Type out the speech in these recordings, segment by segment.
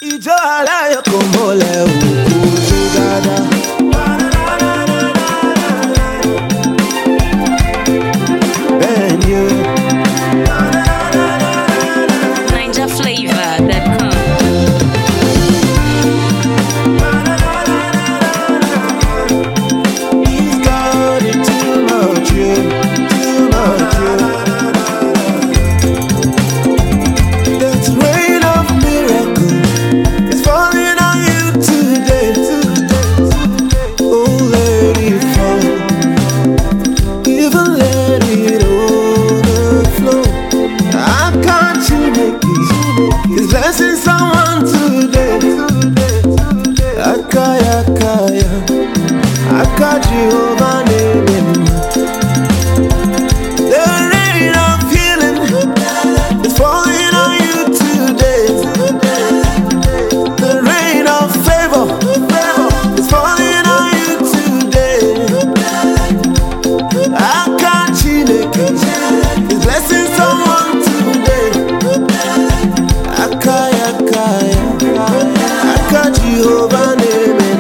Ijo alayo komole ojo dada. Jehovah name him. The rain of healing is falling on you today. The rain of favor is falling on you today. Akachineke is blessing someone today. Akaya Jehovah name him.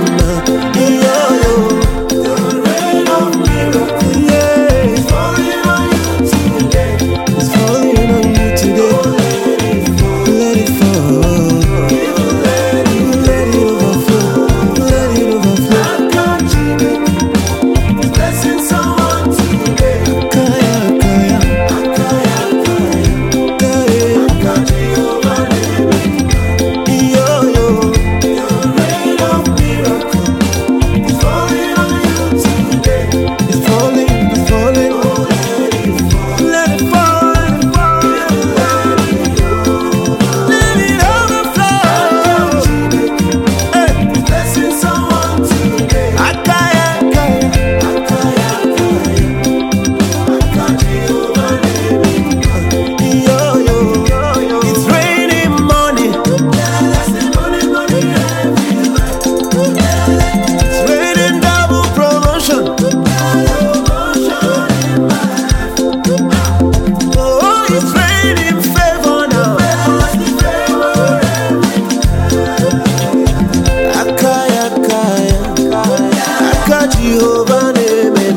Jehovah name him.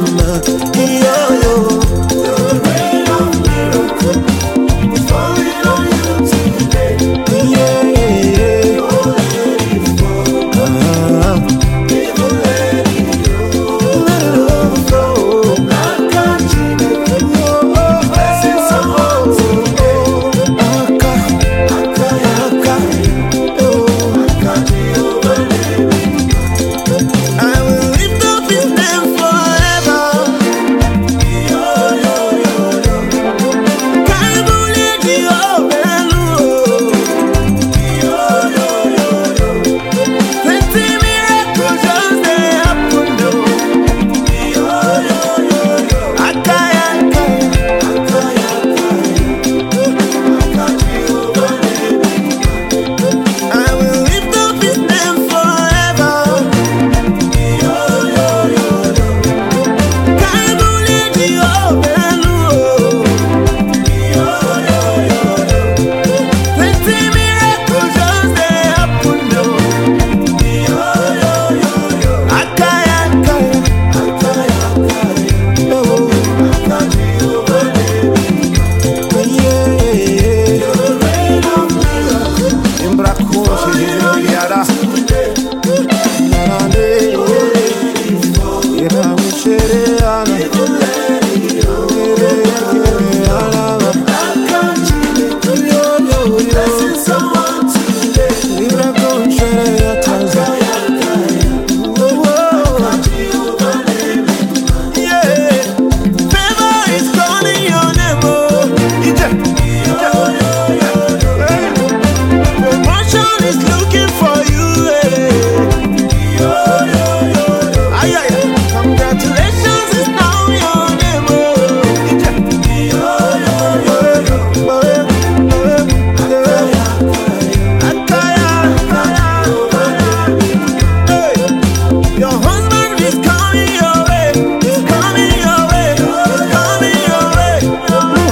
The rain of miracle is falling on you today. Don't let it fall. Even let it overflow. Blessing someone today. Jehovah name him. I will lift up his name forever. Plenty miracles just they happen, I will lift up his name forever.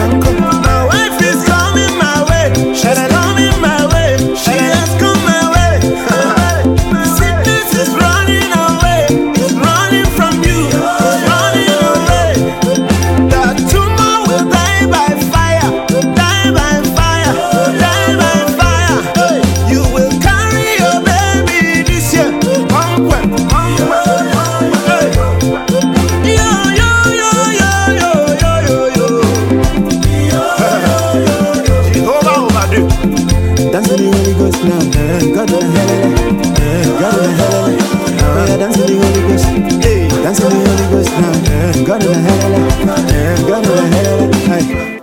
She has come my way. God in the hell, oh yeah, dance in the Holy Ghost, dance in the Holy Ghost now. God in the hell, God in the hell,